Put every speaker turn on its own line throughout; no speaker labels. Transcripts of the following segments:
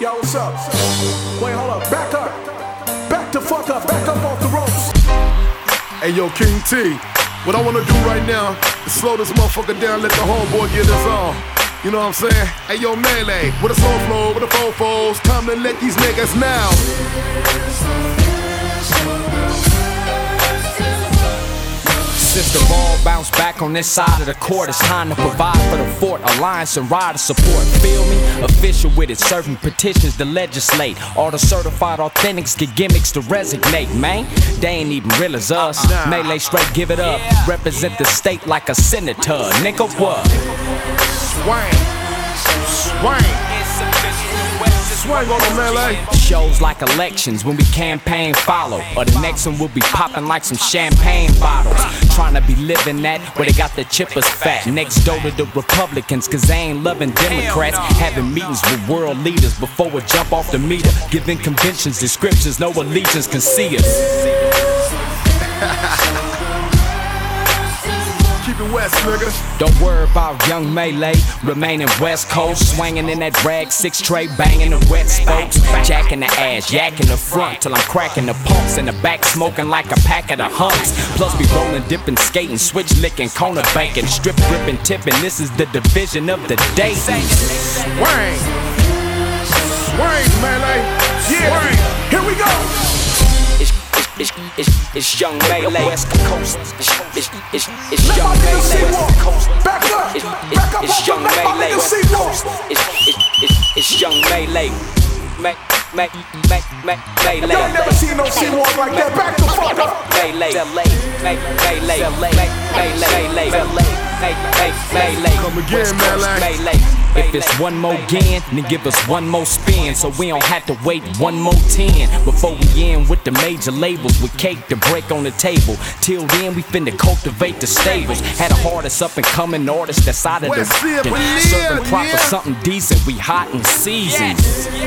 Yo, what's up? Wait, hold up. Back up. Back the fuck up. Back up off the ropes.
Hey, yo, King T. What I wanna do right now is slow this motherfucker down, let the homeboy get his on. You know what I'm saying? Hey, yo, Melee, with a slow flow, with the fofos, time to let these niggas now.
Since the ball bounced back on this side of the court, it's time to provide for the fort. Alliance and rider support, feel me? Official with it, serving petitions to legislate. All the certified authentics get gimmicks to resonate, man. They ain't even real as us. Melee straight give it up. Represent the state like a senator. Nigga, what?
Swang. Swang. Swang on the Melee.
Shows like elections when we campaign follow, or the next one will be popping like some champagne bottles. Trying to be living that where they got the chippers fat. Next door to the Republicans, cause they ain't loving Democrats. Having meetings with world leaders before we jump off the meter. Giving conventions, descriptions, no allegiance can see us.
Keep it West, nigga.
Don't worry about young Melee, remaining West Coast, swinging in that rag 6 tray, banging the wet spokes, jacking the ass, yakking the front till I'm cracking the pumps in the back, smoking like a pack of the humps. Plus we rolling, dipping, skating, switch licking, corner banking, strip gripping, tipping. This is the division of the day.
Swang. Swang, Melee. Yeah. Swang.
Here we go.
It's young Melee, West Coast. It's
Let
young
my niggas see
Melee,
walk.
West Coast.
Back up. Back up
It's
off the
young
let my
Melee,
niggas
West
see
Coast.
walk.
It's young Melee. Melee.
Y'all never seen no C-walk like that. Back the fuck up.
Come again, Melee.
If it's one more again, then give us one more spin, so we don't have to wait one more 10 before we end with the major labels with cake to break on the table. Till then, we finna cultivate the stables. Had the hardest up and coming artists that's out of the serving proper something decent. We hot and seasoned.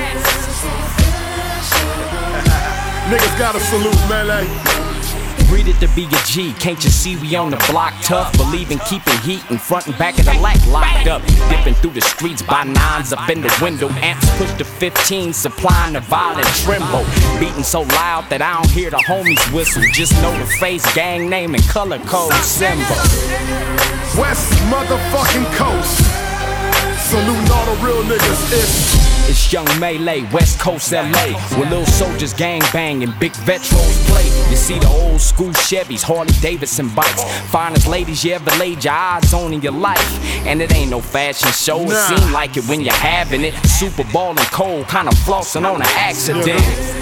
Niggas gotta salute, Melee.
Breed it to be a G, can't you see we on the block tough? Believe in keeping heat in front and back of the lack locked up. Dipping through the streets by 9s up in the window. Amps push to 15, supplying the violent tremble. Beating so loud that I don't hear the homies whistle. Just know the face, gang name, and color code symbol.
West motherfucking Coast. Salute all the real niggas.
It's young Melee, West Coast LA, where little soldiers gang bang and big veterans play. You see the old school Chevys, Harley Davidson bikes, finest ladies you ever laid your eyes on in your life. And it ain't no fashion show, it seem like it when you're having it. Super Bowl and cold, kinda flossing on an accident.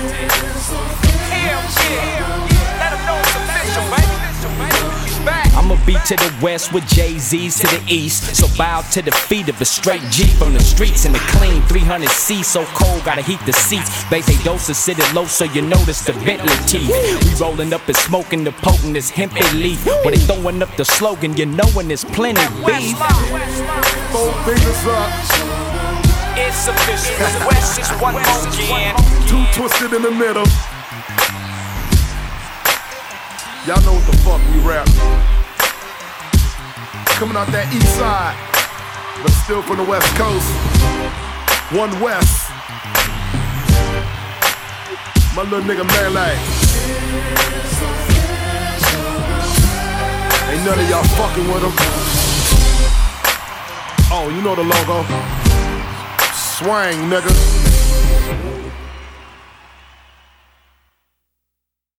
I'ma be to the west with Jay-Z's to the east. So bow to the feet of a straight G from the streets in the clean 300C. So cold, gotta heat the seats. Base doses sit it low so you notice the Bentley teeth. We rolling up and smoking the potent as hemp leaf. When they throwing up the slogan, you knowin' there's plenty beef.
4 fingers up.
It's official, West is one more again.
2 twisted in the middle. Y'all know what the fuck we rap. Coming out that east side, but still from the West Coast. One West. My little nigga Melee. Ain't none of y'all fucking with him. Oh, you know the logo. Swang, nigga.